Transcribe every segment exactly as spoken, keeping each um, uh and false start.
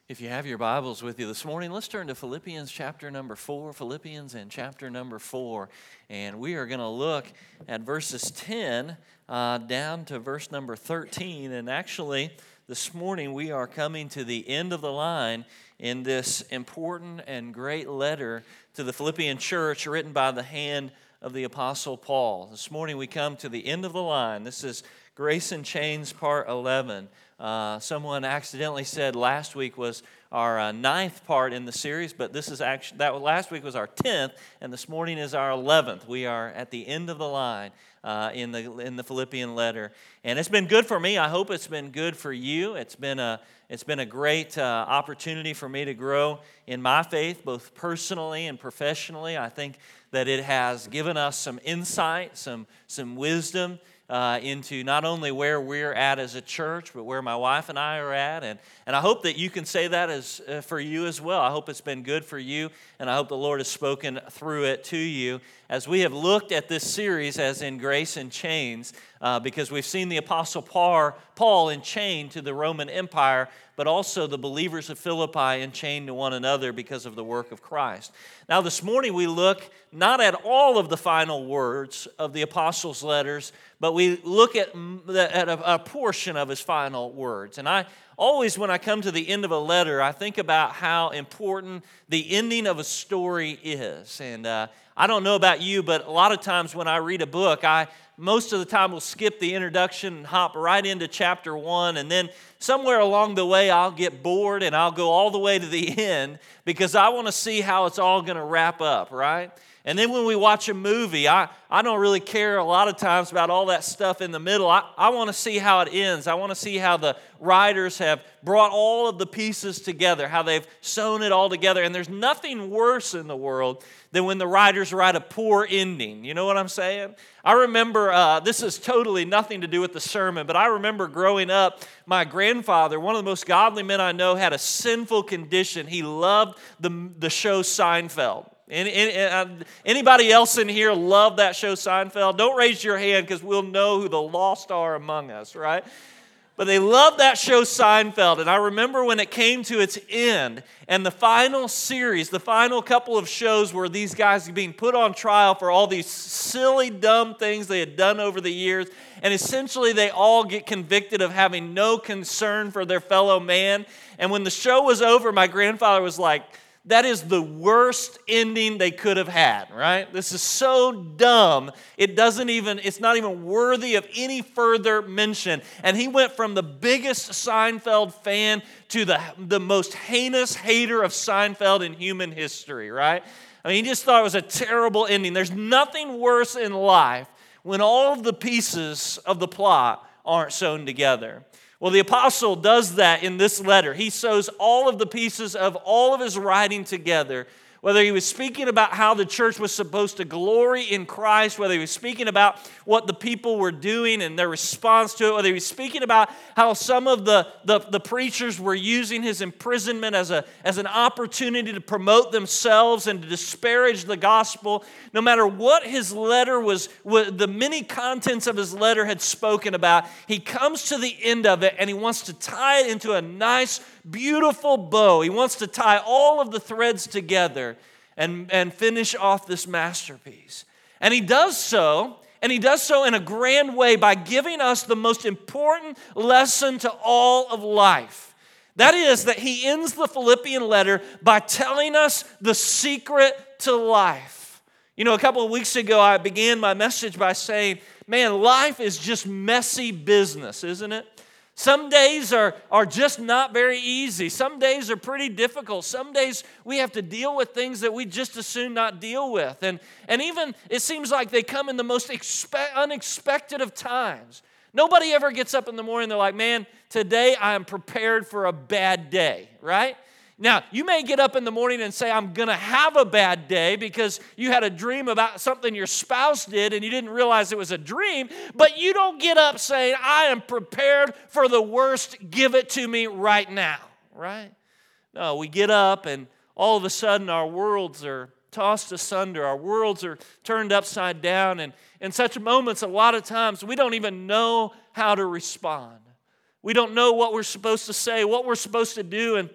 If you have your Bibles with you this morning, let's turn to Philippians chapter number four. Philippians and chapter number four. And we are going to look at verses ten uh, down to verse number thirteen. And actually, this morning we are coming to the end of the line in this important and great letter to the Philippian church written by the hand of the Apostle Paul. This morning we come to the end of the line. This is Grace in Chains, part eleven. Uh, someone accidentally said last week was our uh, ninth part in the series, but this is actually that last week was our tenth, and this morning is our eleventh. We are at the end of the line uh, in the in the Philippian letter, and it's been good for me. I hope it's been good for you. It's been a it's been a great uh, opportunity for me to grow in my faith, both personally and professionally. I think that it has given us some insight, some some wisdom. Uh, into not only where we're at as a church, but where my wife and I are at. And, and I hope that you can say that as uh, for you as well. I hope it's been good for you, and I hope the Lord has spoken through it to you as we have looked at this series as in Grace in Chains, uh, because we've seen the Apostle Paul enchained to the Roman Empire, but also the believers of Philippi enchained to one another because of the work of Christ. Now this morning we look not at all of the final words of the Apostles' letters, but we look at, at a, a portion of his final words. And I always, when I come to the end of a letter, I think about how important the ending of a story is. And uh, I don't know about you, but a lot of times when I read a book, I most of the time will skip the introduction and hop right into chapter one, and then somewhere along the way I'll get bored and I'll go all the way to the end because I want to see how it's all going to wrap up, right? And then when we watch a movie, I, I don't really care a lot of times about all that stuff in the middle. I, I want to see how it ends. I want to see how the writers have brought all of the pieces together, how they've sewn it all together. And there's nothing worse in the world than when the writers write a poor ending. You know what I'm saying? I remember, uh, this is totally nothing to do with the sermon, but I remember growing up, my grandfather, one of the most godly men I know, had a sinful condition. He loved the, the show Seinfeld. Any, any, anybody else in here love that show Seinfeld? Don't raise your hand because we'll know who the lost are among us, right? But they loved that show Seinfeld, and I remember when it came to its end, and the final series, the final couple of shows where these guys are being put on trial for all these silly, dumb things they had done over the years, and essentially they all get convicted of having no concern for their fellow man. And when the show was over, my grandfather was like, that is the worst ending they could have had, right? This is so dumb, it doesn't even, it's not even worthy of any further mention. And he went from the biggest Seinfeld fan to the, the most heinous hater of Seinfeld in human history, right? I mean, he just thought it was a terrible ending. There's nothing worse in life when all of the pieces of the plot aren't sewn together. Well, the apostle does that in this letter. He sews all of the pieces of all of his writing together, whether he was speaking about how the church was supposed to glory in Christ, whether he was speaking about what the people were doing and their response to it, whether he was speaking about how some of the, the, the preachers were using his imprisonment as, a, as an opportunity to promote themselves and to disparage the gospel. No matter what his letter was, what the many contents of his letter had spoken about, he comes to the end of it and he wants to tie it into a nice, beautiful bow. He wants to tie all of the threads together and, and finish off this masterpiece. And he does so, and he does so in a grand way by giving us the most important lesson to all of life. That is that he ends the Philippian letter by telling us the secret to life. You know, a couple of weeks ago, I began my message by saying, man, life is just messy business, isn't it? Some days are, are just not very easy. Some days are pretty difficult. Some days we have to deal with things that we just as soon not deal with. And, and even it seems like they come in the most expe- unexpected of times. Nobody ever gets up in the morning and they're like, man, today I am prepared for a bad day, right? Now, you may get up in the morning and say, I'm going to have a bad day because you had a dream about something your spouse did and you didn't realize it was a dream, but you don't get up saying, I am prepared for the worst, give it to me right now, right? No, we get up and all of a sudden our worlds are tossed asunder, our worlds are turned upside down, and in such moments, a lot of times, we don't even know how to respond. We don't know what we're supposed to say, what we're supposed to do, and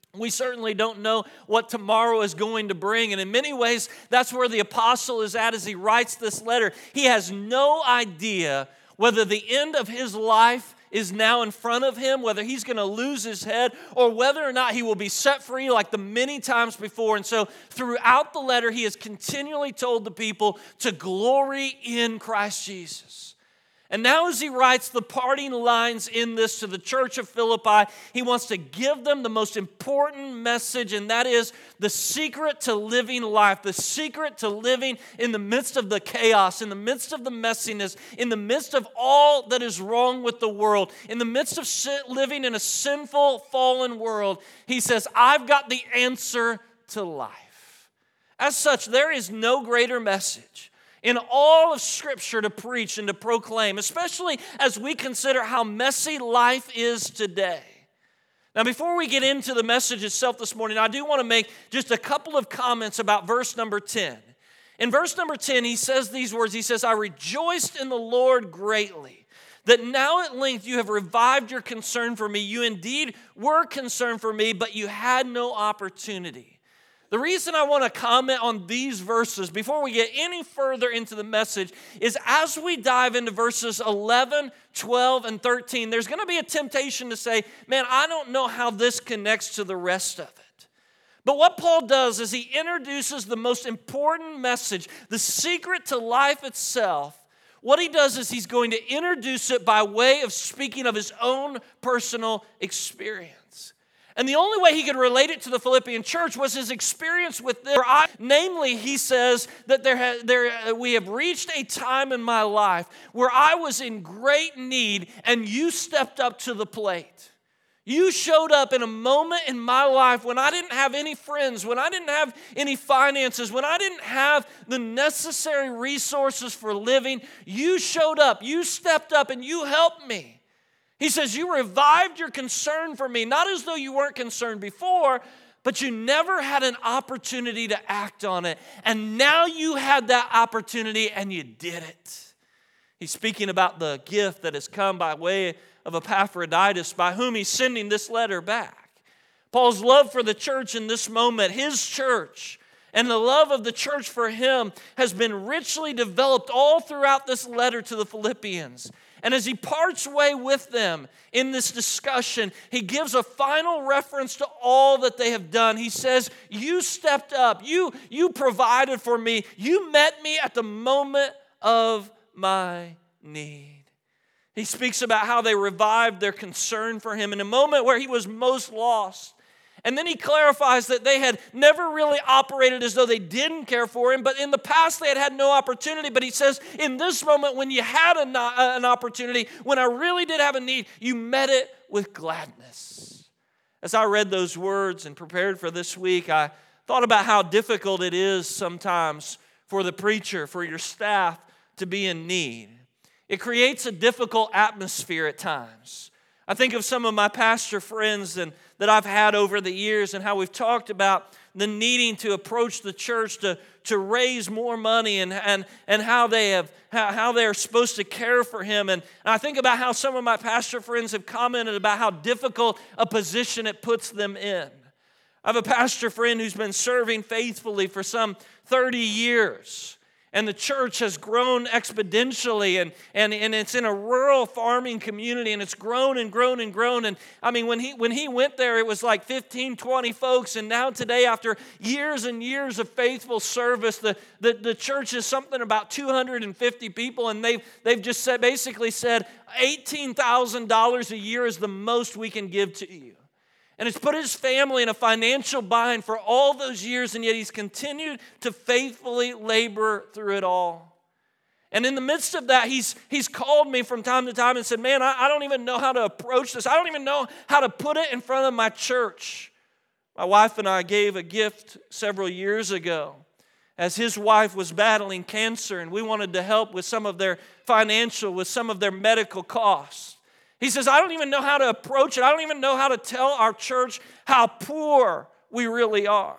We certainly don't know what tomorrow is going to bring. And in many ways, that's where the apostle is at as he writes this letter. He has no idea whether the end of his life is now in front of him, whether he's going to lose his head, or whether or not he will be set free like the many times before. And so throughout the letter, he has continually told the people to glory in Christ Jesus. And now as he writes the parting lines in this to the church of Philippi, he wants to give them the most important message, and that is the secret to living life, the secret to living in the midst of the chaos, in the midst of the messiness, in the midst of all that is wrong with the world, in the midst of sin, living in a sinful, fallen world. He says, I've got the answer to life. As such, there is no greater message in all of Scripture to preach and to proclaim, especially as we consider how messy life is today. Now, before we get into the message itself this morning, I do want to make just a couple of comments about verse number ten. In verse number ten, he says these words. He says, I rejoiced in the Lord greatly, that now at length you have revived your concern for me. You indeed were concerned for me, but you had no opportunity. The reason I want to comment on these verses before we get any further into the message is as we dive into verses eleven, twelve, and thirteen, there's going to be a temptation to say, man, I don't know how this connects to the rest of it. But what Paul does is he introduces the most important message, the secret to life itself. What he does is he's going to introduce it by way of speaking of his own personal experience. And the only way he could relate it to the Philippian church was his experience with them. Namely, he says that there, ha, there we have reached a time in my life where I was in great need and you stepped up to the plate. You showed up in a moment in my life when I didn't have any friends, when I didn't have any finances, when I didn't have the necessary resources for living. You showed up, you stepped up, and you helped me. He says, you revived your concern for me, not as though you weren't concerned before, but you never had an opportunity to act on it. And now you had that opportunity and you did it. He's speaking about the gift that has come by way of Epaphroditus, by whom he's sending this letter back. Paul's love for the church in this moment, his church, and the love of the church for him has been richly developed all throughout this letter to the Philippians. And as he parts way with them in this discussion, he gives a final reference to all that they have done. He says, you stepped up, you, you provided for me, you met me at the moment of my need. He speaks about how they revived their concern for him in a moment where he was most lost. And then he clarifies that they had never really operated as though they didn't care for him, but in the past they had had no opportunity. But he says, in this moment when you had a, an opportunity, when I really did have a need, you met it with gladness. As I read those words and prepared for this week, I thought about how difficult it is sometimes for the preacher, for your staff to be in need. It creates a difficult atmosphere at times. I think of some of my pastor friends and that I've had over the years and how we've talked about the needing to approach the church to, to raise more money and, and, and how they have how, how they're supposed to care for him. And, and I think about how some of my pastor friends have commented about how difficult a position it puts them in. I have a pastor friend who's been serving faithfully for some thirty years. And the church has grown exponentially, and, and, and it's in a rural farming community, and it's grown and grown and grown. And I mean, when he when he went there, it was like fifteen, twenty folks. And now today, after years and years of faithful service, the, the, the church is something about two hundred fifty people. And they've, they've just said, basically said, eighteen thousand dollars a year is the most we can give to you. And it's put his family in a financial bind for all those years, and yet he's continued to faithfully labor through it all. And in the midst of that, he's, he's called me from time to time and said, man, I, I don't even know how to approach this. I don't even know how to put it in front of my church. My wife and I gave a gift several years ago as his wife was battling cancer, and we wanted to help with some of their financial, with some of their medical costs. He says, I don't even know how to approach it. I don't even know how to tell our church how poor we really are.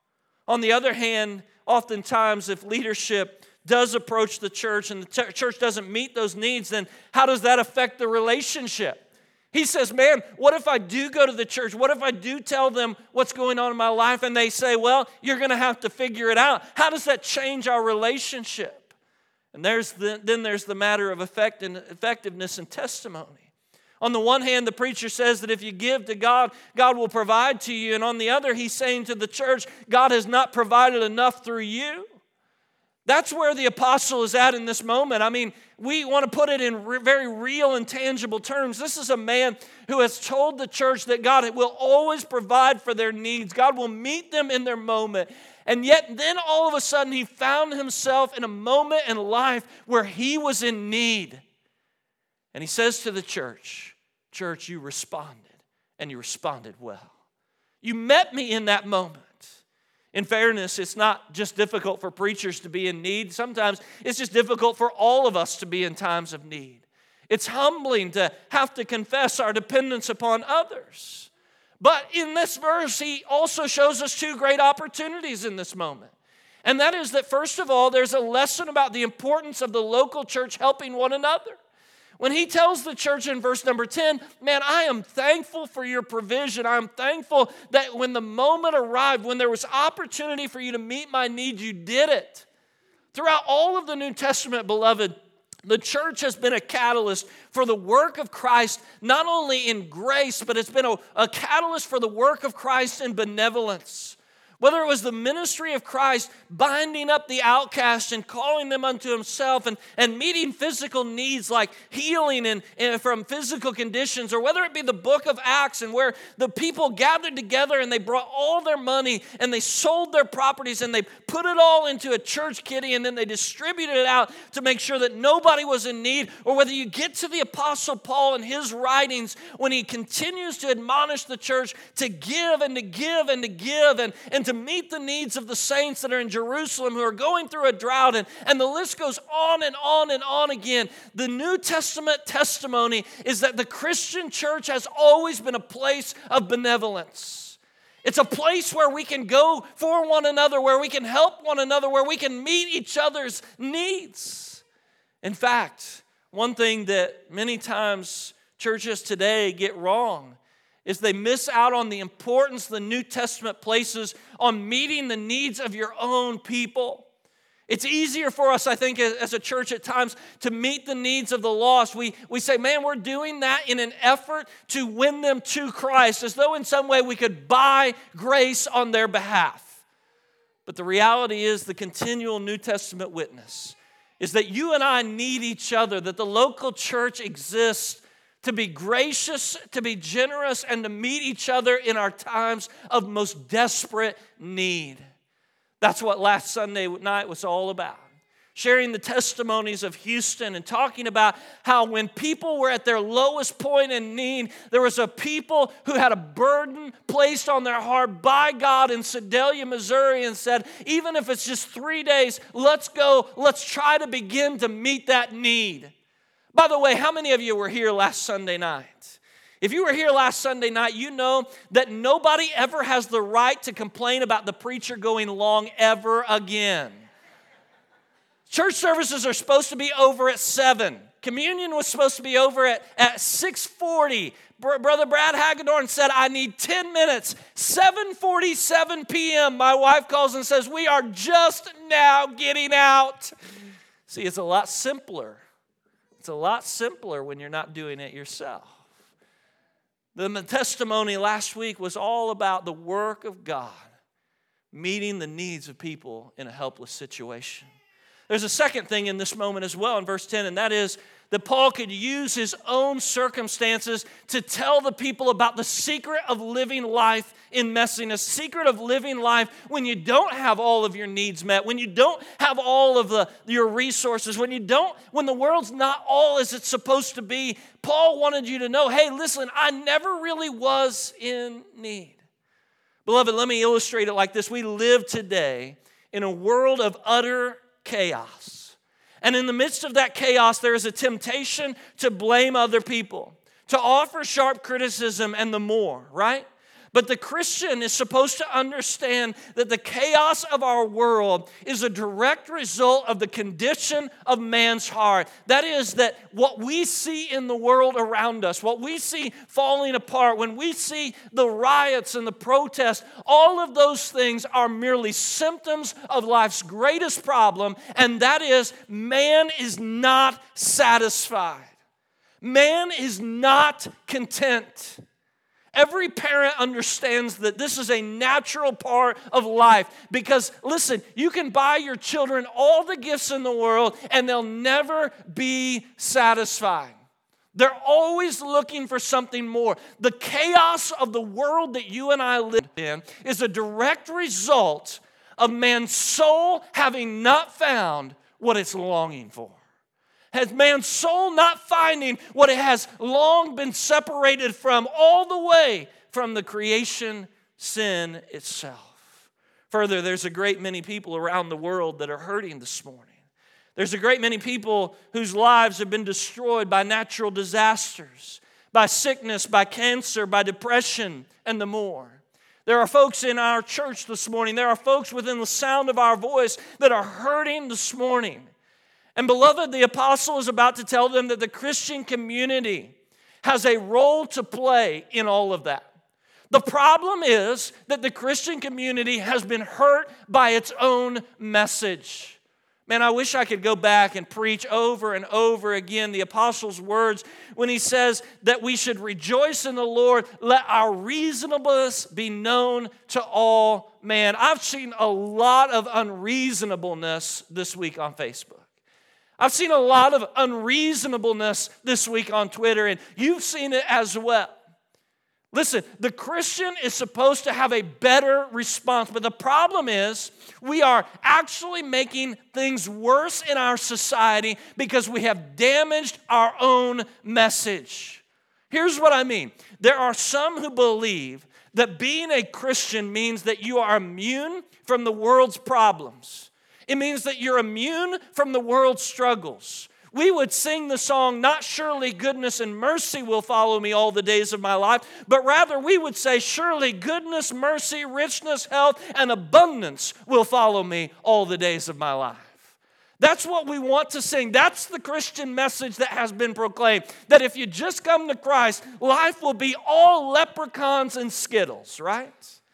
On the other hand, oftentimes if leadership does approach the church and the t- church doesn't meet those needs, then how does that affect the relationship? He says, man, what if I do go to the church? What if I do tell them what's going on in my life and they say, well, you're going to have to figure it out? How does that change our relationship? And there's the, then there's the matter of effect and effectiveness and testimony. On the one hand, the preacher says that if you give to God, God will provide to you. And on the other, he's saying to the church, God has not provided enough through you. That's where the apostle is at in this moment. I mean, we want to put it in re- very real and tangible terms. This is a man who has told the church that God will always provide for their needs. God will meet them in their moment. And yet then all of a sudden he found himself in a moment in life where he was in need. And he says to the church, church, you responded, and you responded well. You met me in that moment. In fairness, it's not just difficult for preachers to be in need. Sometimes it's just difficult for all of us to be in times of need. It's humbling to have to confess our dependence upon others. But in this verse, he also shows us two great opportunities in this moment. And that is that, first of all, there's a lesson about the importance of the local church helping one another. When he tells the church in verse number ten, man, I am thankful for your provision. I'm thankful that when the moment arrived, when there was opportunity for you to meet my need, you did it. Throughout all of the New Testament, beloved, the church has been a catalyst for the work of Christ, not only in grace, but it's been a, a catalyst for the work of Christ in benevolence. Whether it was the ministry of Christ binding up the outcast and calling them unto himself and, and meeting physical needs like healing and, and from physical conditions, or whether it be the book of Acts and where the people gathered together and they brought all their money and they sold their properties and they put it all into a church kitty and then they distributed it out to make sure that nobody was in need, or whether you get to the Apostle Paul and his writings when he continues to admonish the church to give and to give and to give and, and to meet the needs of the saints that are in Jerusalem who are going through a drought, and, and the list goes on and on and on again. The New Testament testimony is that the Christian church has always been a place of benevolence. It's a place where we can go for one another, where we can help one another, where we can meet each other's needs. In fact, one thing that many times churches today get wrong is they miss out on the importance the New Testament places on meeting the needs of your own people. It's easier for us, I think, as a church at times to meet the needs of the lost. We, we say, man, we're doing that in an effort to win them to Christ, as though in some way we could buy grace on their behalf. But the reality is the continual New Testament witness is that you and I need each other, that the local church exists to be gracious, to be generous, and to meet each other in our times of most desperate need. That's what last Sunday night was all about. Sharing the testimonies of Houston and talking about how when people were at their lowest point in need, there was a people who had a burden placed on their heart by God in Sedalia, Missouri, and said, even if it's just three days, let's go, let's try to begin to meet that need. By the way, how many of you were here last Sunday night? If you were here last Sunday night, you know that nobody ever has the right to complain about the preacher going long ever again. Church services are supposed to be over at seven. Communion was supposed to be over at, at six forty. Br- Brother Brad Hagedorn said, I need ten minutes. seven forty-seven p.m. my wife calls and says, we are just now getting out. See, it's a lot simpler. It's a lot simpler when you're not doing it yourself. The testimony last week was all about the work of God meeting the needs of people in a helpless situation. There's a second thing in this moment as well in verse ten, and that is that Paul could use his own circumstances to tell the people about the secret of living life in messiness, secret of living life when you don't have all of your needs met, when you don't have all of the, your resources, when you don't, when the world's not all as it's supposed to be. Paul wanted you to know, hey, listen, I never really was in need. Beloved, let me illustrate it like this. We live today in a world of utter chaos. And in the midst of that chaos, there is a temptation to blame other people, to offer sharp criticism and the more, right? But the Christian is supposed to understand that the chaos of our world is a direct result of the condition of man's heart. That is, that what we see in the world around us, what we see falling apart, when we see the riots and the protests, all of those things are merely symptoms of life's greatest problem, and that is man is not satisfied. Man is not content. Every parent understands that this is a natural part of life because, listen, you can buy your children all the gifts in the world and they'll never be satisfied. They're always looking for something more. The chaos of the world that you and I live in is a direct result of man's soul having not found what it's longing for. Has man's soul not finding what it has long been separated from, all the way from the creation sin itself? Further, there's a great many people around the world that are hurting this morning. There's a great many people whose lives have been destroyed by natural disasters, by sickness, by cancer, by depression, and the more. There are folks in our church this morning, there are folks within the sound of our voice that are hurting this morning. And beloved, the apostle is about to tell them that the Christian community has a role to play in all of that. The problem is that the Christian community has been hurt by its own message. Man, I wish I could go back and preach over and over again the apostle's words when he says that we should rejoice in the Lord. Let our reasonableness be known to all men. I've seen a lot of unreasonableness this week on Facebook. I've seen a lot of unreasonableness this week on Twitter, and you've seen it as well. Listen, the Christian is supposed to have a better response, but the problem is we are actually making things worse in our society because we have damaged our own message. Here's what I mean. There are some who believe that being a Christian means that you are immune from the world's problems. It means that you're immune from the world's struggles. We would sing the song, not surely goodness and mercy will follow me all the days of my life, but rather we would say, surely goodness, mercy, richness, health, and abundance will follow me all the days of my life. That's what we want to sing. That's the Christian message that has been proclaimed, that if you just come to Christ, life will be all leprechauns and Skittles, right?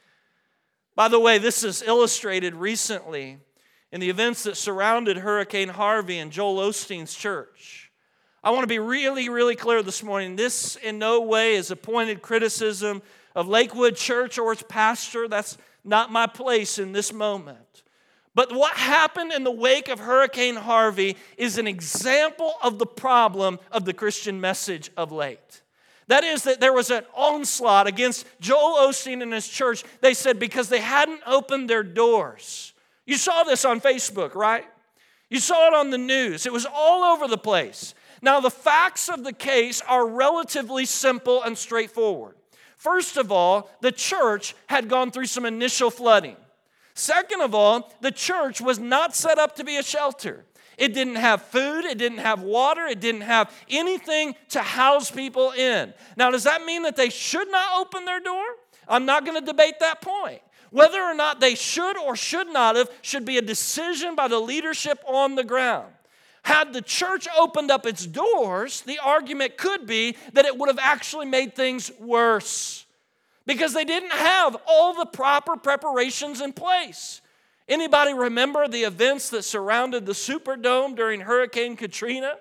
By the way, this is illustrated recently in the events that surrounded Hurricane Harvey and Joel Osteen's church. I want to be really, really clear this morning. This in no way is a pointed criticism of Lakewood Church or its pastor. That's not my place in this moment. But what happened in the wake of Hurricane Harvey is an example of the problem of the Christian message of late. That is that there was an onslaught against Joel Osteen and his church. They said because they hadn't opened their doors. You saw this on Facebook, right? You saw it on the news. It was all over the place. Now, the facts of the case are relatively simple and straightforward. First of all, the church had gone through some initial flooding. Second of all, the church was not set up to be a shelter. It didn't have food, it didn't have water, it didn't have anything to house people in. Now, does that mean that they should not open their door? I'm not going to debate that point. Whether or not they should or should not have should be a decision by the leadership on the ground. Had the church opened up its doors, the argument could be that it would have actually made things worse because they didn't have all the proper preparations in place. Anybody remember the events that surrounded the Superdome during Hurricane Katrina?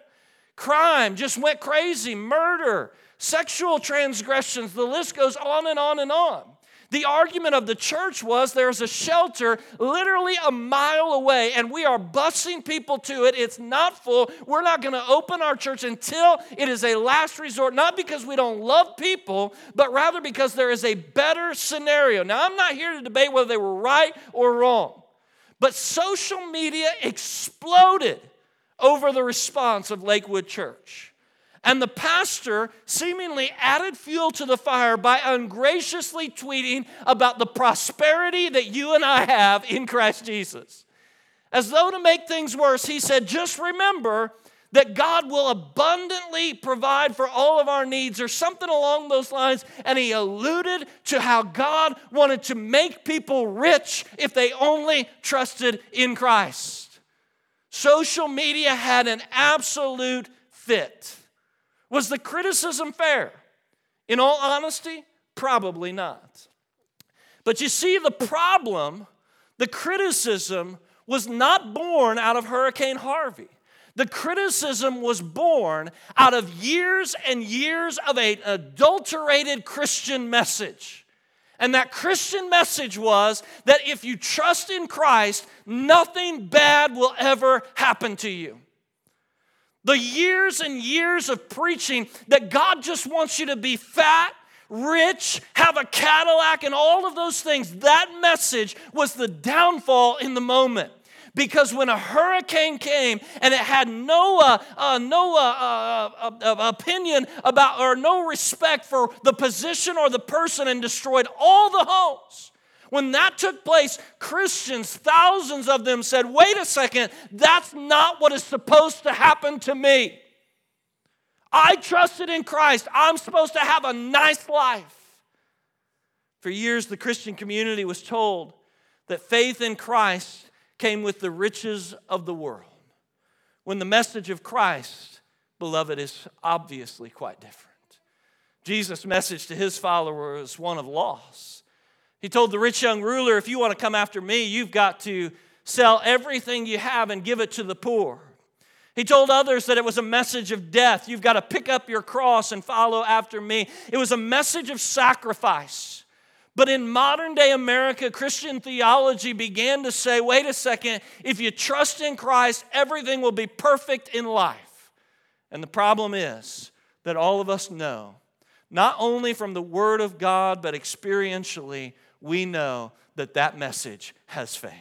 Crime just went crazy, murder, sexual transgressions, the list goes on and on and on. The argument of the church was there's a shelter literally a mile away and we are busing people to it. It's not full. We're not going to open our church until it is a last resort, not because we don't love people, but rather because there is a better scenario. Now, I'm not here to debate whether they were right or wrong, but social media exploded over the response of Lakewood Church. And the pastor seemingly added fuel to the fire by ungraciously tweeting about the prosperity that you and I have in Christ Jesus. As though to make things worse, he said, just remember that God will abundantly provide for all of our needs or something along those lines. And he alluded to how God wanted to make people rich if they only trusted in Christ. Social media had an absolute fit. Was the criticism fair? In all honesty, probably not. But you see, the problem, the criticism, was not born out of Hurricane Harvey. The criticism was born out of years and years of an adulterated Christian message. And that Christian message was that if you trust in Christ, nothing bad will ever happen to you. The years and years of preaching that God just wants you to be fat, rich, have a Cadillac, and all of those things, that message was the downfall in the moment. Because when a hurricane came and it had no uh, uh, no uh, uh, uh, opinion about or no respect for the position or the person and destroyed all the homes, when that took place, Christians, thousands of them said, wait a second, that's not what is supposed to happen to me. I trusted in Christ. I'm supposed to have a nice life. For years, the Christian community was told that faith in Christ came with the riches of the world, when the message of Christ, beloved, is obviously quite different. Jesus' message to his followers was one of loss. He told the rich young ruler, if you want to come after me, you've got to sell everything you have and give it to the poor. He told others that it was a message of death. You've got to pick up your cross and follow after me. It was a message of sacrifice. But in modern day America, Christian theology began to say, wait a second, if you trust in Christ, everything will be perfect in life. And the problem is that all of us know, not only from the Word of God, but experientially, we know that that message has failed.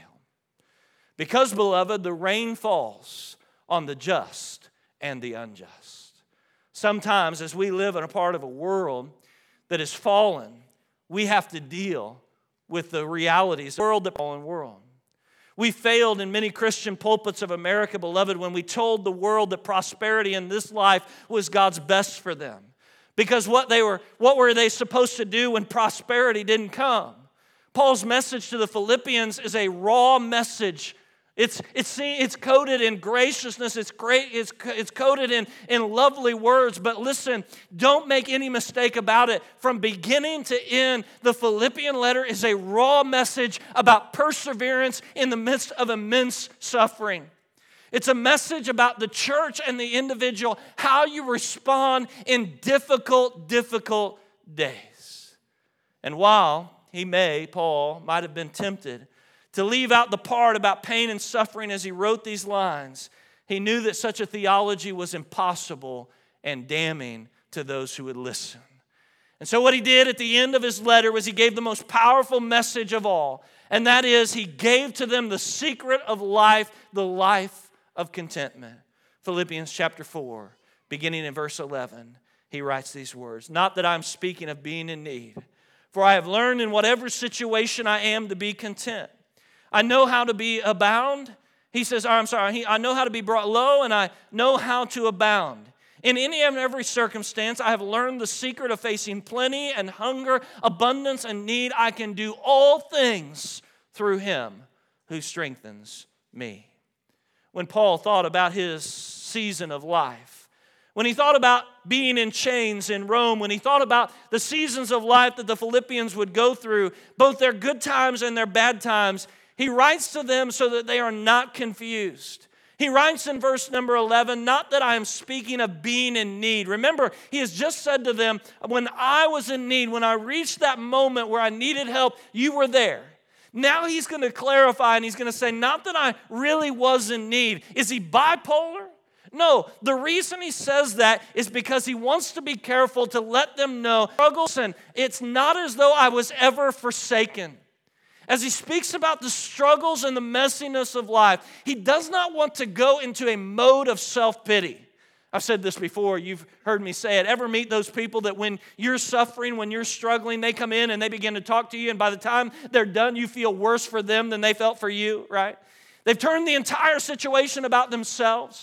Because, beloved, the rain falls on the just and the unjust. Sometimes as we live in a part of a world that is fallen, we have to deal with the realities of the world, the fallen world. We failed in many Christian pulpits of America, beloved, when we told the world that prosperity in this life was God's best for them. Because what they were, what were they supposed to do when prosperity didn't come? Paul's message to the Philippians is a raw message. It's, it's, it's coded in graciousness. It's great. It's, it's coded in, in lovely words. But listen, don't make any mistake about it. From beginning to end, the Philippian letter is a raw message about perseverance in the midst of immense suffering. It's a message about the church and the individual, how you respond in difficult, difficult days. And while he may, Paul, might have been tempted to leave out the part about pain and suffering as he wrote these lines, he knew that such a theology was impossible and damning to those who would listen. And so what he did at the end of his letter was he gave the most powerful message of all, and that is he gave to them the secret of life, the life of contentment. Philippians chapter four, beginning in verse eleven, he writes these words, "Not that I'm speaking of being in need, for I have learned in whatever situation I am to be content. I know how to be abound." He says, oh, I'm sorry, he, I know how to be brought low, and I know how to abound. In any and every circumstance, I have learned the secret of facing plenty and hunger, abundance and need. I can do all things through him who strengthens me. When Paul thought about his season of life, when he thought about being in chains in Rome, when he thought about the seasons of life that the Philippians would go through, both their good times and their bad times, he writes to them so that they are not confused. He writes in verse number eleven, "Not that I am speaking of being in need." Remember, he has just said to them, when I was in need, when I reached that moment where I needed help, you were there. Now he's going to clarify and he's going to say, not that I really was in need. Is he bipolar? No, the reason he says that is because he wants to be careful to let them know, struggles, and it's not as though I was ever forsaken. As he speaks about the struggles and the messiness of life, he does not want to go into a mode of self-pity. I've said this before, you've heard me say it. Ever meet those people that when you're suffering, when you're struggling, they come in and they begin to talk to you, and by the time they're done, you feel worse for them than they felt for you, right? They've turned the entire situation about themselves.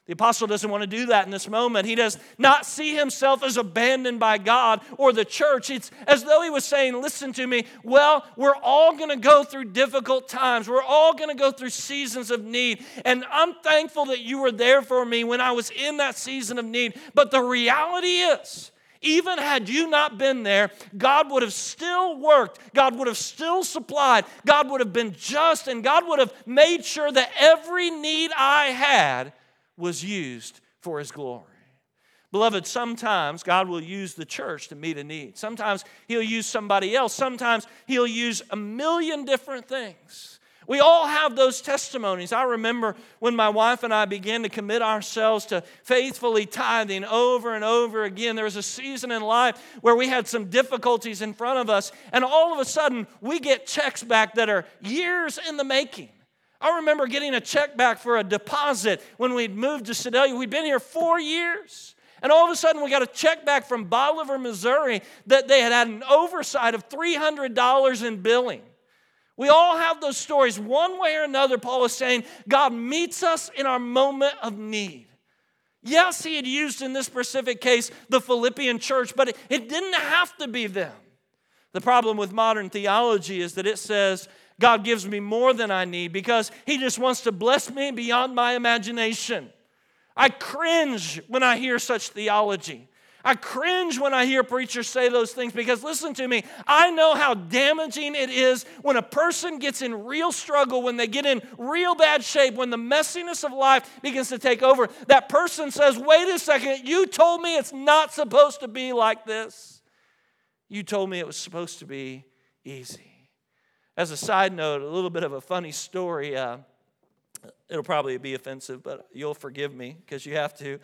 The apostle doesn't want to do that in this moment. He does not see himself as abandoned by God or the church. It's as though he was saying, listen to me, well, we're all going to go through difficult times. We're all going to go through seasons of need. And I'm thankful that you were there for me when I was in that season of need. But the reality is, even had you not been there, God would have still worked. God would have still supplied. God would have been just, and God would have made sure that every need I had was used for His glory. Beloved, sometimes God will use the church to meet a need. Sometimes He'll use somebody else. Sometimes He'll use a million different things. We all have those testimonies. I remember when my wife and I began to commit ourselves to faithfully tithing over and over again. There was a season in life where we had some difficulties in front of us, and all of a sudden we get checks back that are years in the making. I remember getting a check back for a deposit when we'd moved to Sedalia. We'd been here four years. And all of a sudden, we got a check back from Bolivar, Missouri, that they had had an oversight of three hundred dollars in billing. We all have those stories. One way or another, Paul is saying, God meets us in our moment of need. Yes, he had used in this specific case the Philippian church, but it, it didn't have to be them. The problem with modern theology is that it says, God gives me more than I need because He just wants to bless me beyond my imagination. I cringe when I hear such theology. I cringe when I hear preachers say those things because listen to me, I know how damaging it is when a person gets in real struggle, when they get in real bad shape, when the messiness of life begins to take over. That person says, wait a second, you told me it's not supposed to be like this. You told me it was supposed to be easy. As a side note, a little bit of a funny story. Uh, it'll probably be offensive, but you'll forgive me because you have to.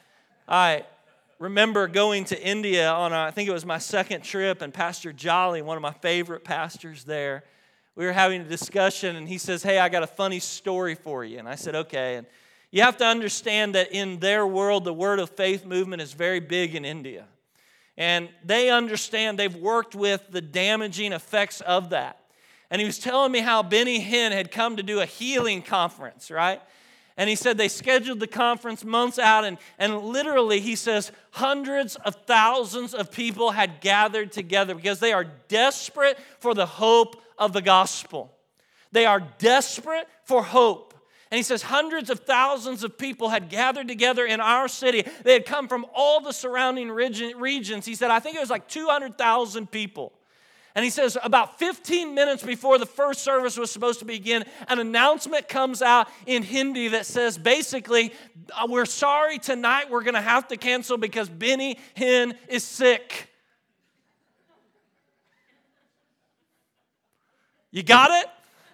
I remember going to India on, a, I think it was my second trip, and Pastor Jolly, one of my favorite pastors there, we were having a discussion, and he says, hey, I got a funny story for you. And I said, okay. And you have to understand that in their world, the Word of Faith movement is very big in India. And they understand, they've worked with the damaging effects of that. And he was telling me how Benny Hinn had come to do a healing conference, right? And he said they scheduled the conference months out, and, and literally, he says, hundreds of thousands of people had gathered together because they are desperate for the hope of the gospel. They are desperate for hope. And he says hundreds of thousands of people had gathered together in our city. They had come from all the surrounding regions. He said, I think it was like two hundred thousand people. And he says about fifteen minutes before the first service was supposed to begin, an announcement comes out in Hindi that says basically, we're sorry tonight we're going to have to cancel because Benny Hinn is sick. You got it?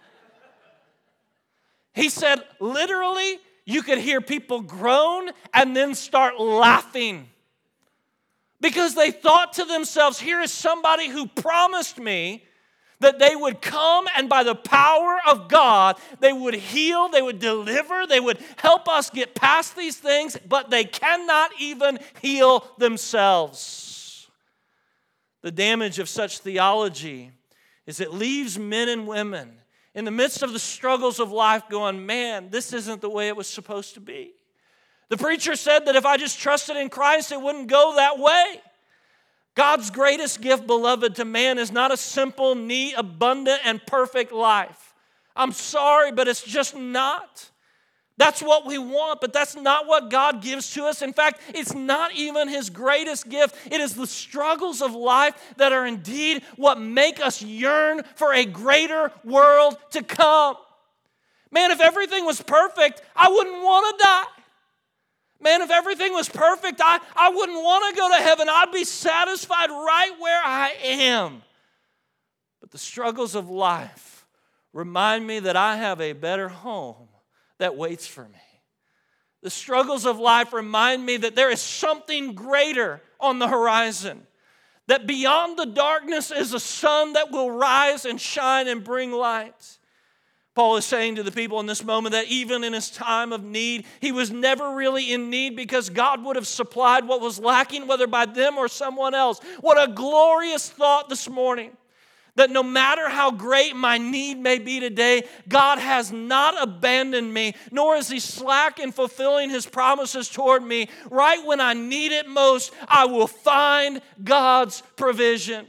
He said literally you could hear people groan and then start laughing. Because they thought to themselves, here is somebody who promised me that they would come and by the power of God, they would heal, they would deliver, they would help us get past these things, but they cannot even heal themselves. The damage of such theology is it leaves men and women in the midst of the struggles of life going, man, this isn't the way it was supposed to be. The preacher said that if I just trusted in Christ, it wouldn't go that way. God's greatest gift, beloved, to man is not a simple, neat, abundant, and perfect life. I'm sorry, but it's just not. That's what we want, but that's not what God gives to us. In fact, it's not even His greatest gift. It is the struggles of life that are indeed what make us yearn for a greater world to come. Man, if everything was perfect, I wouldn't want to die. Man, if everything was perfect, I, I wouldn't want to go to heaven. I'd be satisfied right where I am. But the struggles of life remind me that I have a better home that waits for me. The struggles of life remind me that there is something greater on the horizon. That beyond the darkness is a sun that will rise and shine and bring light. Paul is saying to the people in this moment that even in his time of need, he was never really in need because God would have supplied what was lacking, whether by them or someone else. What a glorious thought this morning. That no matter how great my need may be today, God has not abandoned me, nor is He slack in fulfilling His promises toward me. Right when I need it most, I will find God's provision.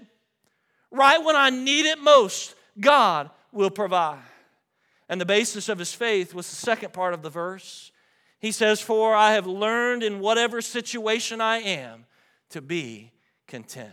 Right when I need it most, God will provide. And the basis of his faith was the second part of the verse. He says, "For I have learned in whatever situation I am to be content."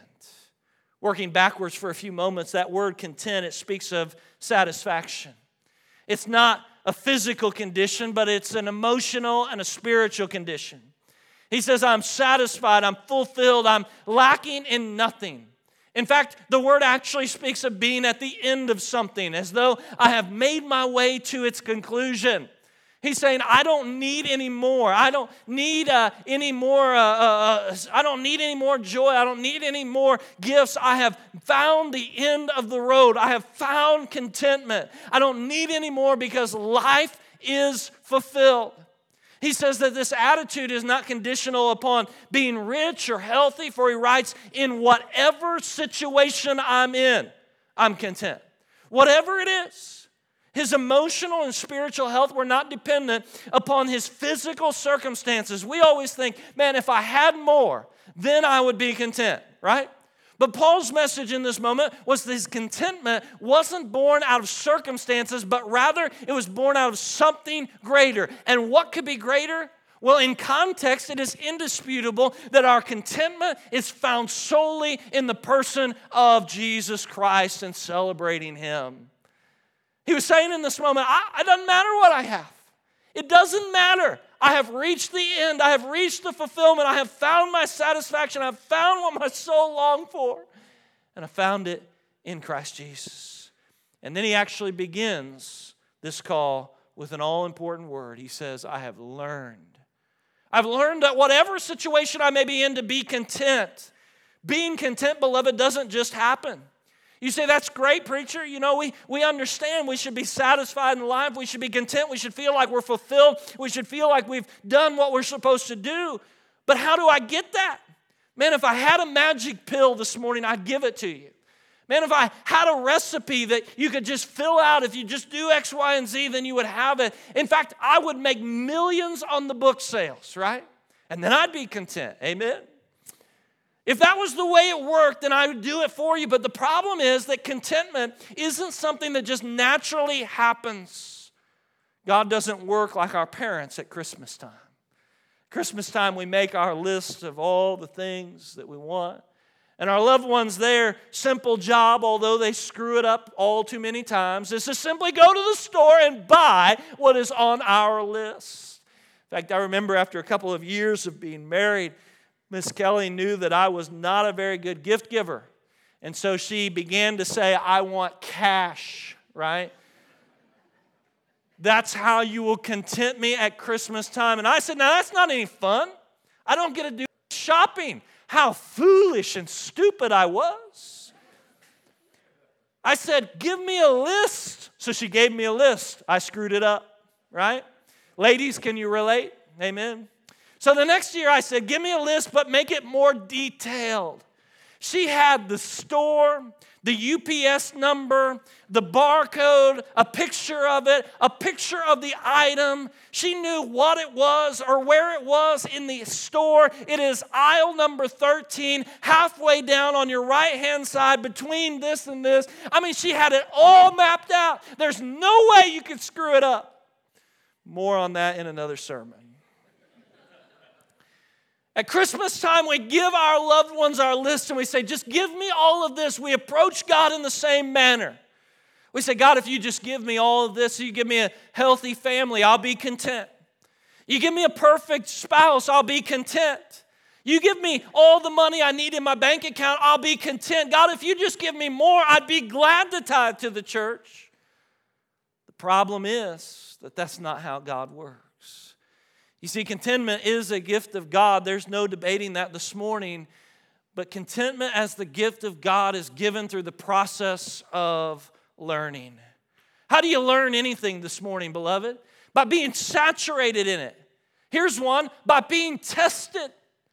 Working backwards for a few moments, that word content, it speaks of satisfaction. It's not a physical condition, but it's an emotional and a spiritual condition. He says, I'm satisfied, I'm fulfilled, I'm lacking in nothing. In fact, the word actually speaks of being at the end of something, as though I have made my way to its conclusion. He's saying, I don't need any more. I don't need uh, any more. Uh, uh, I don't need any more joy. I don't need any more gifts. I have found the end of the road. I have found contentment. I don't need any more because life is fulfilled. He says that this attitude is not conditional upon being rich or healthy, for he writes, in whatever situation I'm in, I'm content. Whatever it is. His emotional and spiritual health were not dependent upon his physical circumstances. We always think, man, if I had more, then I would be content, right? But Paul's message in this moment was that his contentment wasn't born out of circumstances, but rather it was born out of something greater. And what could be greater? Well, in context, it is indisputable that our contentment is found solely in the person of Jesus Christ and celebrating him. He was saying in this moment, I, it doesn't matter what I have. It doesn't matter. I have reached the end. I have reached the fulfillment. I have found my satisfaction. I have found what my soul longed for. And I found it in Christ Jesus. And then he actually begins this call with an all-important word. He says, I have learned. I've learned that whatever situation I may be in, to be content. Being content, beloved, doesn't just happen. You say, that's great, preacher. You know, we, we understand we should be satisfied in life. We should be content. We should feel like we're fulfilled. We should feel like we've done what we're supposed to do. But how do I get that? Man, if I had a magic pill this morning, I'd give it to you. Man, if I had a recipe that you could just fill out, if you just do X, Y, and Z, then you would have it. In fact, I would make millions on the book sales, right? And then I'd be content. Amen? If that was the way it worked, then I would do it for you. But the problem is that contentment isn't something that just naturally happens. God doesn't work like our parents at Christmas time. Christmas time, we make our list of all the things that we want. And our loved ones, their simple job, although they screw it up all too many times, is to simply go to the store and buy what is on our list. In fact, I remember after a couple of years of being married, Miss Kelly knew that I was not a very good gift giver. And so she began to say, I want cash, right? That's how you will content me at Christmas time. And I said, now that's not any fun. I don't get to do shopping. How foolish and stupid I was. I said, give me a list. So she gave me a list. I screwed it up, right? Ladies, can you relate? Amen. So the next year I said, give me a list, but make it more detailed. She had the store, the U P S number, the barcode, a picture of it, a picture of the item. She knew what it was or where it was in the store. It is aisle number thirteen, halfway down on your right-hand side between this and this. I mean, she had it all mapped out. There's no way you could screw it up. More on that in another sermon. At Christmas time, we give our loved ones our list and we say, just give me all of this. We approach God in the same manner. We say, God, if you just give me all of this, you give me a healthy family, I'll be content. You give me a perfect spouse, I'll be content. You give me all the money I need in my bank account, I'll be content. God, if you just give me more, I'd be glad to tithe to the church. The problem is that that's not how God works. You see, contentment is a gift of God. There's no debating that this morning. But contentment as the gift of God is given through the process of learning. How do you learn anything this morning, beloved? By being saturated in it. Here's one, by being tested.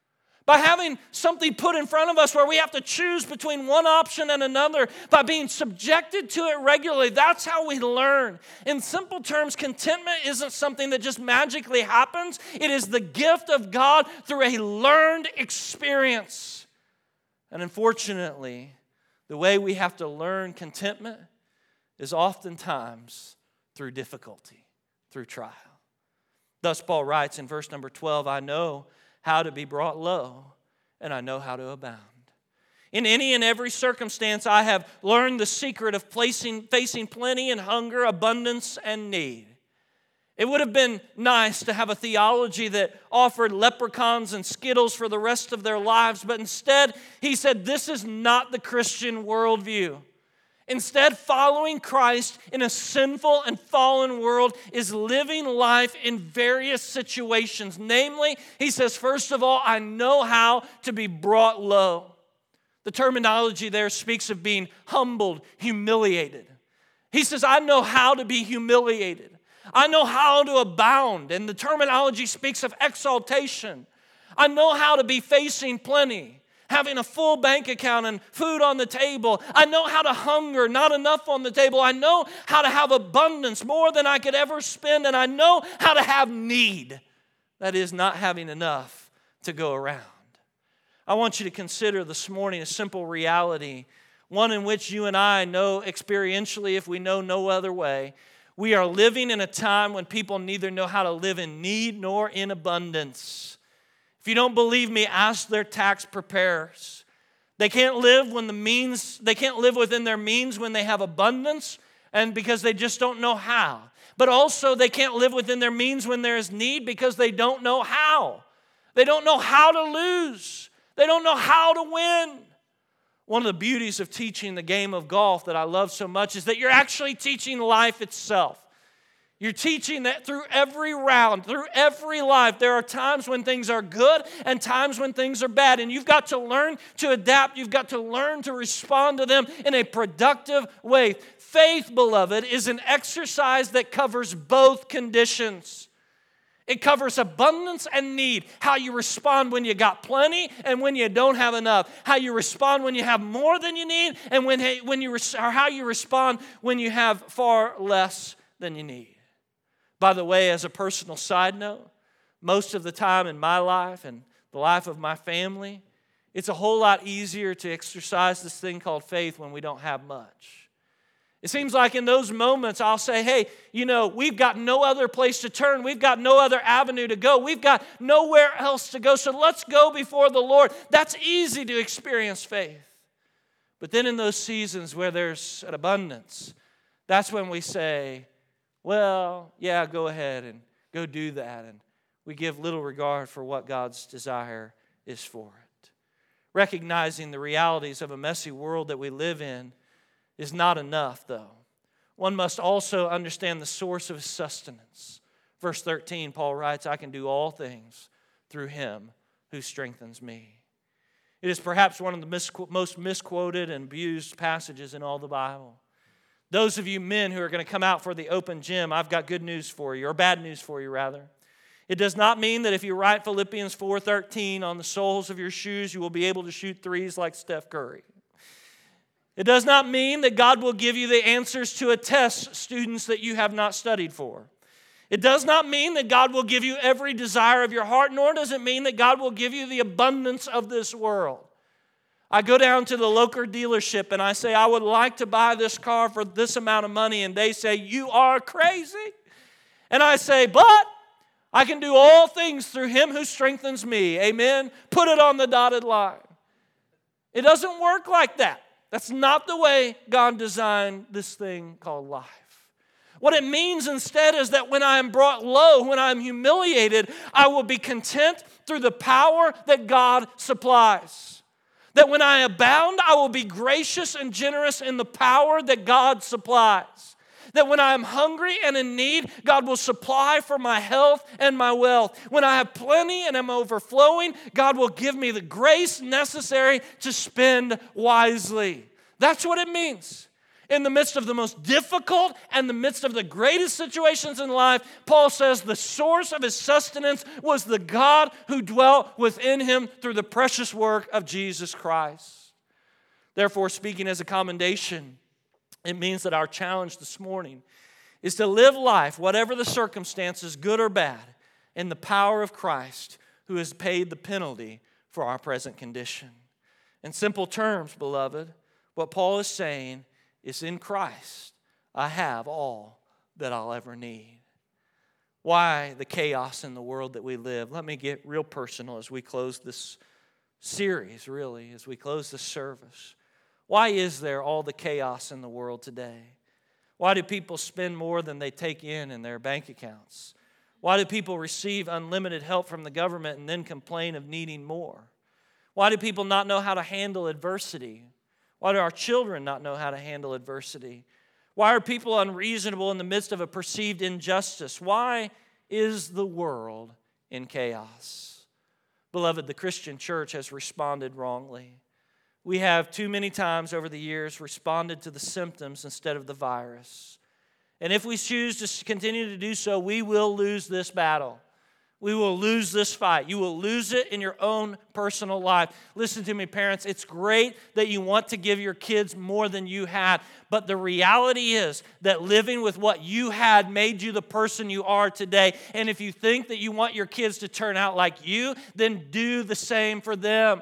by having something put in front of us where we have to choose between one option and another, by being subjected to it regularly. That's how we learn. In simple terms, contentment isn't something that just magically happens. It is the gift of God through a learned experience. And unfortunately, the way we have to learn contentment is oftentimes through difficulty, through trial. Thus, Paul writes in verse number twelve, I know how to be brought low, and I know how to abound. In any and every circumstance, I have learned the secret of placing, facing plenty and hunger, abundance and need. It would have been nice to have a theology that offered leprechauns and Skittles for the rest of their lives, but instead, he said, this is not the Christian worldview. Instead, following Christ in a sinful and fallen world is living life in various situations. Namely, he says, first of all, I know how to be brought low. The terminology there speaks of being humbled, humiliated. He says, I know how to be humiliated. I know how to abound. And the terminology speaks of exaltation. I know how to be facing plenty, having a full bank account and food on the table. I know how to hunger, not enough on the table. I know how to have abundance, more than I could ever spend. And I know how to have need, that is, not having enough to go around. I want you to consider this morning a simple reality, one in which you and I know experientially, if we know no other way. We are living in a time when people neither know how to live in need nor in abundance. If you don't believe me, ask their tax preparers. They can't live when the means, they can't live within their means when they have abundance, and because they just don't know how. But also they can't live within their means when there is need because they don't know how. They don't know how to lose. They don't know how to win. One of the beauties of teaching the game of golf that I love so much is that you're actually teaching life itself. You're teaching that through every round, through every life, there are times when things are good and times when things are bad. And you've got to learn to adapt. You've got to learn to respond to them in a productive way. Faith, beloved, is an exercise that covers both conditions. It covers abundance and need, how you respond when you got plenty and when you don't have enough, how you respond when you have more than you need, and when, when you, or how you respond when you have far less than you need. By the way, as a personal side note, most of the time in my life and the life of my family, it's a whole lot easier to exercise this thing called faith when we don't have much. It seems like in those moments I'll say, hey, you know, we've got no other place to turn. We've got no other avenue to go. We've got nowhere else to go. So let's go before the Lord. That's easy to experience faith. But then in those seasons where there's an abundance, that's when we say, well, yeah, go ahead and go do that. And we give little regard for what God's desire is for it. Recognizing the realities of a messy world that we live in is not enough, though. One must also understand the source of sustenance. Verse thirteen, Paul writes, I can do all things through him who strengthens me. It is perhaps one of the misqu- most misquoted and abused passages in all the Bible. Those of you men who are going to come out for the open gym, I've got good news for you, or bad news for you, rather. It does not mean that if you write Philippians four thirteen on the soles of your shoes, you will be able to shoot threes like Steph Curry. It does not mean that God will give you the answers to a test, students, that you have not studied for. It does not mean that God will give you every desire of your heart, nor does it mean that God will give you the abundance of this world. I go down to the local dealership and I say, I would like to buy this car for this amount of money, and they say, you are crazy. And I say, but I can do all things through him who strengthens me. Amen. Put it on the dotted line. It doesn't work like that. That's not the way God designed this thing called life. What it means instead is that when I am brought low, when I am humiliated, I will be content through the power that God supplies. That when I abound, I will be gracious and generous in the power that God supplies. That when I am hungry and in need, God will supply for my health and my wealth. When I have plenty and am overflowing, God will give me the grace necessary to spend wisely. That's what it means. In the midst of the most difficult and the midst of the greatest situations in life, Paul says the source of his sustenance was the God who dwelt within him through the precious work of Jesus Christ. Therefore, speaking as a commendation, it means that our challenge this morning is to live life, whatever the circumstances, good or bad, in the power of Christ who has paid the penalty for our present condition. In simple terms, beloved, what Paul is saying is in Christ, I have all that I'll ever need. Why the chaos in the world that we live? Let me get real personal as we close this series, really, as we close this service. Why is there all the chaos in the world today? Why do people spend more than they take in in their bank accounts? Why do people receive unlimited help from the government and then complain of needing more? Why do people not know how to handle adversity? Why do our children not know how to handle adversity? Why are people unreasonable in the midst of a perceived injustice? Why is the world in chaos? Beloved, the Christian church has responded wrongly. We have too many times over the years responded to the symptoms instead of the virus. And if we choose to continue to do so, we will lose this battle. We will lose this fight. You will lose it in your own personal life. Listen to me, parents. It's great that you want to give your kids more than you had. But the reality is that living with what you had made you the person you are today. And if you think that you want your kids to turn out like you, then do the same for them.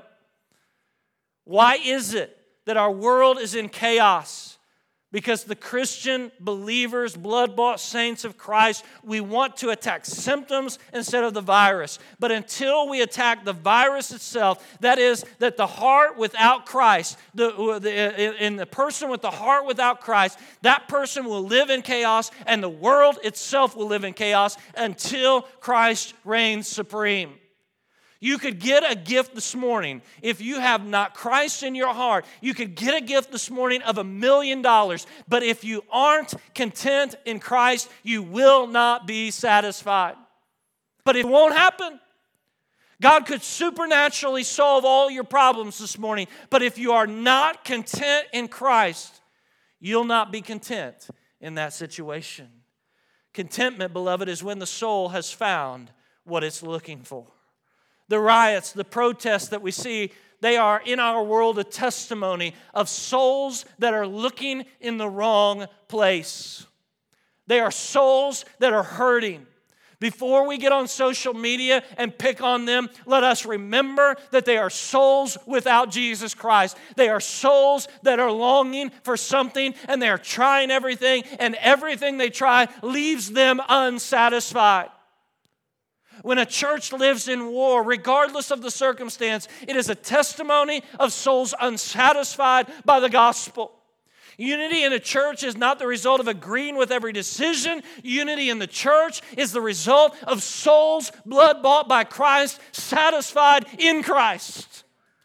Why is it that our world is in chaos? Because the Christian believers, blood-bought saints of Christ, we want to attack symptoms instead of the virus. But until we attack the virus itself, that is, that the heart without Christ, the, the, in the person with the heart without Christ, that person will live in chaos, and the world itself will live in chaos until Christ reigns supreme. You could get a gift this morning. If you have not Christ in your heart, you could get a gift this morning of a million dollars. But if you aren't content in Christ, you will not be satisfied. But it won't happen. God could supernaturally solve all your problems this morning. But if you are not content in Christ, you'll not be content in that situation. Contentment, beloved, is when the soul has found what it's looking for. The riots, the protests that we see, they are in our world a testimony of souls that are looking in the wrong place. They are souls that are hurting. Before we get on social media and pick on them, let us remember that they are souls without Jesus Christ. They are souls that are longing for something, and they are trying everything, and everything they try leaves them unsatisfied. When a church lives in war, regardless of the circumstance, it is a testimony of souls unsatisfied by the gospel. Unity in a church is not the result of agreeing with every decision. Unity in the church is the result of souls blood-bought by Christ, satisfied in Christ.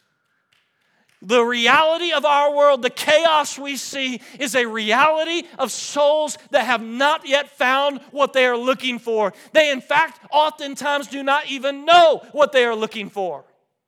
The reality of our world, the chaos we see, is a reality of souls that have not yet found what they are looking for. They, in fact, oftentimes do not even know what they are looking for.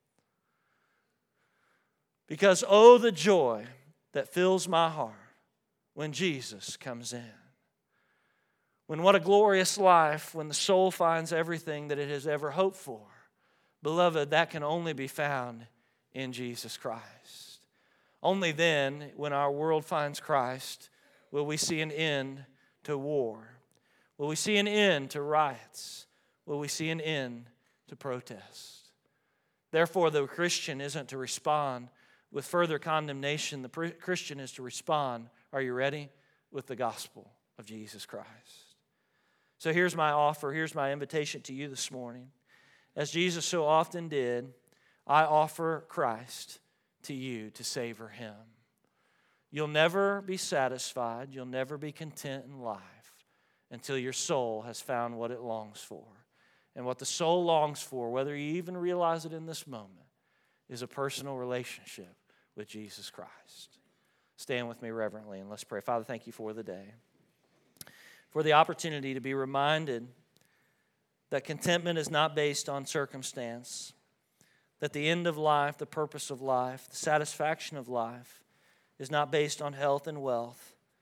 Because, oh, the joy that fills my heart when Jesus comes in. When what a glorious life, when the soul finds everything that it has ever hoped for. Beloved, that can only be found in Jesus Christ. Only then, when our world finds Christ, will we see an end to war. Will we see an end to riots? Will we see an end to protest? Therefore, the Christian isn't to respond with further condemnation. The Christian is to respond, are you ready? With the gospel of Jesus Christ. So here's my offer, here's my invitation to you this morning. As Jesus so often did, I offer Christ to you to savor Him. You'll never be satisfied, you'll never be content in life until your soul has found what it longs for. And what the soul longs for, whether you even realize it in this moment, is a personal relationship with Jesus Christ. Stand with me reverently and let's pray. Father, thank you for the day, for the opportunity to be reminded that contentment is not based on circumstance, that the end of life, the purpose of life, the satisfaction of life is not based on health and wealth,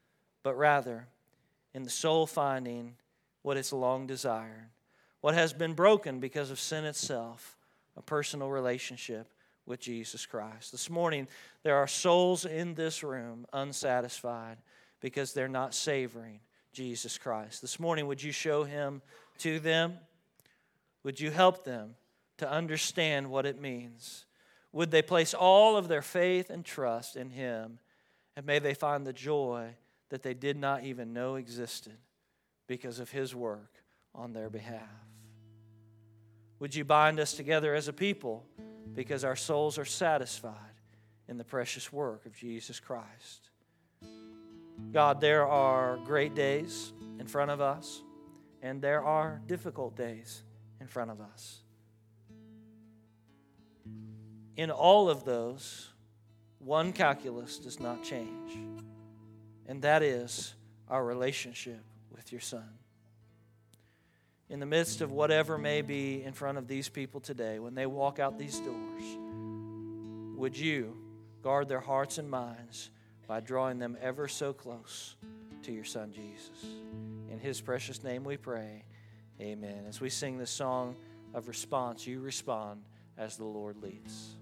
but rather in the soul finding what it's long desired, what has been broken because of sin itself, a personal relationship with Jesus Christ. This morning, there are souls in this room unsatisfied because they're not savoring Jesus Christ. This morning, would you show Him to them? Would you help them to understand what it means? Would they place all of their faith and trust in Him? And may they find the joy that they did not even know existed because of His work on their behalf. Would you bind us together as a people because our souls are satisfied in the precious work of Jesus Christ? God, there are great days in front of us, and there are difficult days in front of us. In all of those, one calculus does not change, and that is our relationship with your Son. In the midst of whatever may be in front of these people today, when they walk out these doors, would you guard their hearts and minds by drawing them ever so close to your Son, Jesus. In His precious name we pray, amen. As we sing this song of response, you respond as the Lord leads.